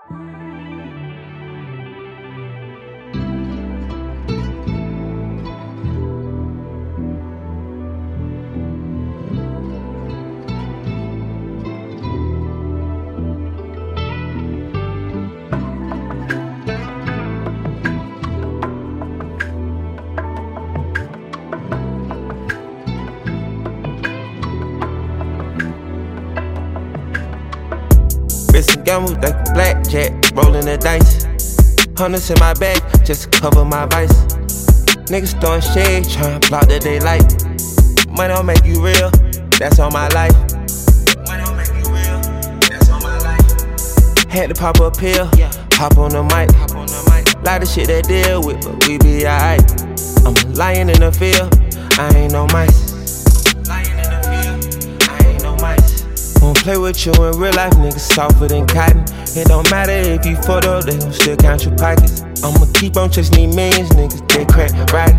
Missing gamble like a blackjack, rolling the dice. Hundreds in my bag, just to cover my vice. Niggas throwing shade, tryna block the daylight. Money don't make you real, that's all my life. Money don't make you real, that's all my life. Had to pop a pill, hop on the mic. Lot of shit that deal with, but we be alright. I'm a lion in the field, I ain't no mice. Won't play with you in real life, niggas softer than cotton. It don't matter if you photo, they gon' still count your pockets. I'ma keep on chasing these millions, niggas, they crack riding.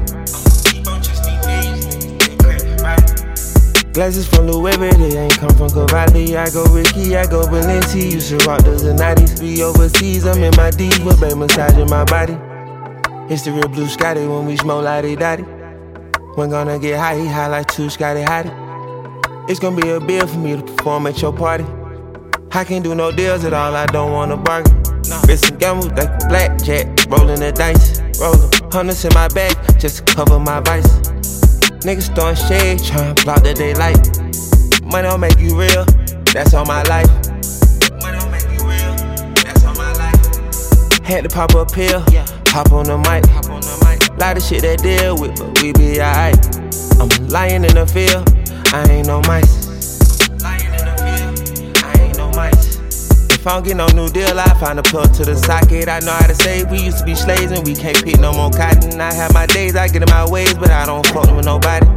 Glasses from Louis Vuitton, they ain't come from Cavalli. I go Ricky, I go Balenci, used to rock the Zanattis. Be overseas, I'm in my D's, with baby massaging my body. It's the real blue Scotty when we smoke lottie-dottie. When gonna get high, he high like two Scotty Hottie. It's gonna be a bill for me to perform at your party. I can't do no deals at all, I don't wanna bargain. Missing gamble like a blackjack, rolling the dice. Rollin' hundreds in my bag, just to cover my vice. Niggas throwing shade, tryna block the daylight. Money don't make you real, that's all my life. Money don't make you real, that's all my life. Had to pop a pill, hop on the mic. Lot of shit that deal with, but we be alright. I'm a lion in the field, I ain't no mice. Lion in the field, I ain't no mice. If I don't get no new deal, I find a plug to the socket. I know how to save, we used to be slaves and we can't pick no more cotton. I have my days, I get in my ways, but I don't fuck with nobody.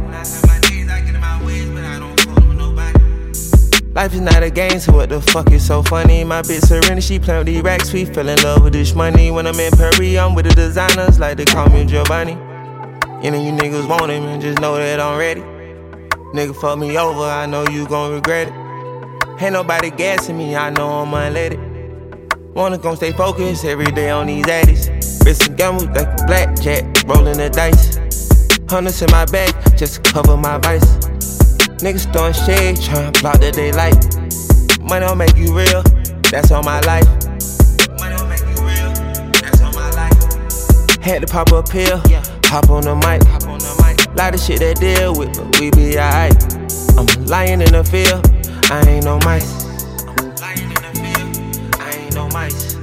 Life is not a game, so what the fuck is so funny? My bitch Serena, she playin' with these racks, we fell in love with this money. When I'm in Paris, I'm with the designers, like they call me Giovanni. And then you niggas want him, and just know that I'm ready. Nigga fuck me over, I know you gon' regret it. Ain't nobody gassing me, I know I'm unleaded. Wanna gon' stay focused every day on these addies. Missing gamble like a blackjack, rolling the dice. Hundreds in my bag, just to cover my vice. Niggas throwing shade, tryna block the daylight. Money don't make you real, that's all my life. Money don't make you real, that's all my life. Had to pop a pill, hop on the mic. Lot of shit that deal with, but we be alright. I'm a lion in the field, I ain't no mice. I'm a lion in the field, I ain't no mice.